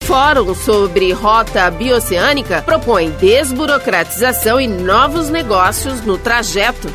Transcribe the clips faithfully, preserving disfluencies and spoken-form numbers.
Fórum sobre Rota Bioceânica propõe desburocratização e novos negócios no trajeto.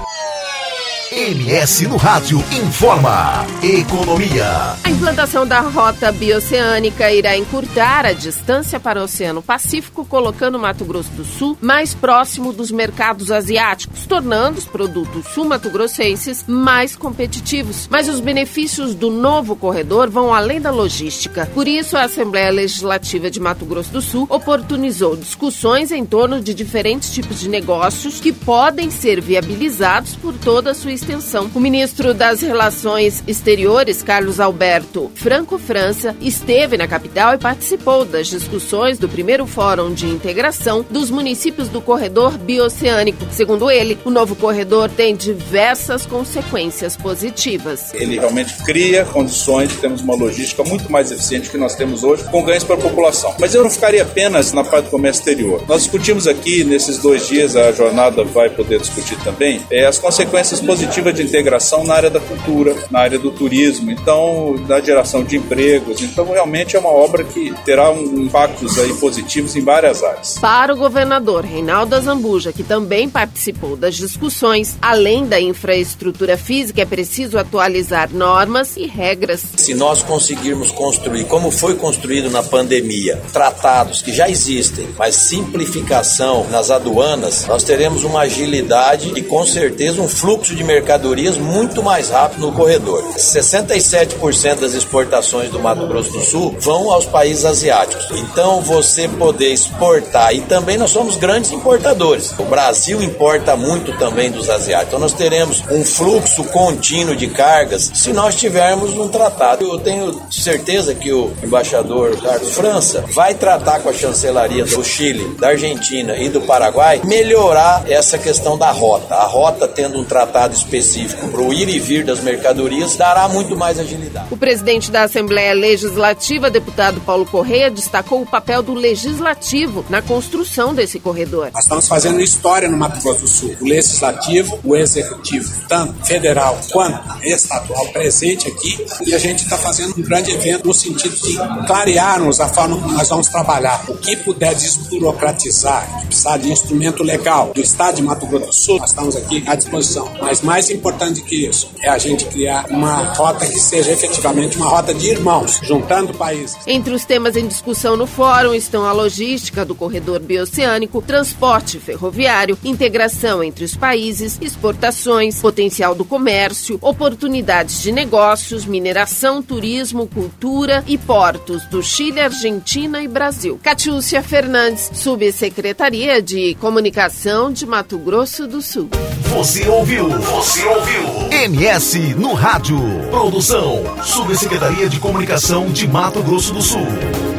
M S no Rádio informa Economia. A implantação da Rota Bioceânica irá encurtar a distância para o Oceano Pacífico, colocando Mato Grosso do Sul mais próximo dos mercados asiáticos, tornando os produtos sul-mato-grossenses mais competitivos. Mas os benefícios do novo corredor vão além da logística. Por isso, a Assembleia Legislativa de Mato Grosso do Sul oportunizou discussões em torno de diferentes tipos de negócios que podem ser viabilizados por toda a sua extensão. O ministro das Relações Exteriores, Carlos Alberto Franco França, esteve na capital e participou das discussões do primeiro Fórum de Integração dos Municípios do Corredor Bioceânico. Segundo ele, o novo corredor tem diversas consequências positivas. Ele realmente cria condições de termos uma logística muito mais eficiente que nós temos hoje, com ganhos para a população. Mas eu não ficaria apenas na parte do comércio exterior. Nós discutimos aqui, nesses dois dias, a jornada vai poder discutir também, é, as consequências positivas de integração na área da cultura, na área do turismo, então, da geração de empregos. Então, realmente é uma obra que terá um, impactos aí positivos em várias áreas. Para o governador Reinaldo Azambuja, que também participou das discussões, além da infraestrutura física, é preciso atualizar normas e regras. Se nós conseguirmos construir, como foi construído na pandemia, tratados que já existem, mas simplificação nas aduanas, nós teremos uma agilidade e, com certeza, um fluxo de mercadorias muito mais rápido no corredor. sessenta e sete por cento das exportações do Mato Grosso do Sul vão aos países asiáticos. Então, você poder exportar, e também nós somos grandes importadores. O Brasil importa muito também dos asiáticos. Então, nós teremos um fluxo contínuo de cargas se nós tivermos um tratado. Eu tenho certeza que o embaixador Carlos França vai tratar com a chancelaria do Chile, da Argentina e do Paraguai, melhorar essa questão da rota. A rota tendo um tratado específico para o ir e vir das mercadorias, dará muito mais agilidade. O presidente da Assembleia Legislativa, deputado Paulo Correia, destacou o papel do Legislativo na construção desse corredor. Nós estamos fazendo história no Mato Grosso do Sul. O Legislativo, o Executivo, tanto federal quanto estadual, presente aqui, e a gente está fazendo um grande evento no sentido de clarearmos a forma como nós vamos trabalhar. O que puder desburocratizar, que precisar de instrumento legal do Estado de Mato Grosso do Sul, nós estamos aqui à disposição. Mas mais importante que isso é a gente criar uma rota que seja efetivamente uma rota de irmãos, juntando países. Entre os temas em discussão no fórum estão a logística do corredor bioceânico, transporte ferroviário, integração entre os países, exportações, potencial do comércio, oportunidades de negócios, mineração, turismo, cultura e portos do Chile, Argentina e Brasil. Catiúcia Fernandes, Subsecretaria de Comunicação de Mato Grosso do Sul. Você ouviu? Você ouviu? M S no Rádio. Produção, Subsecretaria de Comunicação de Mato Grosso do Sul.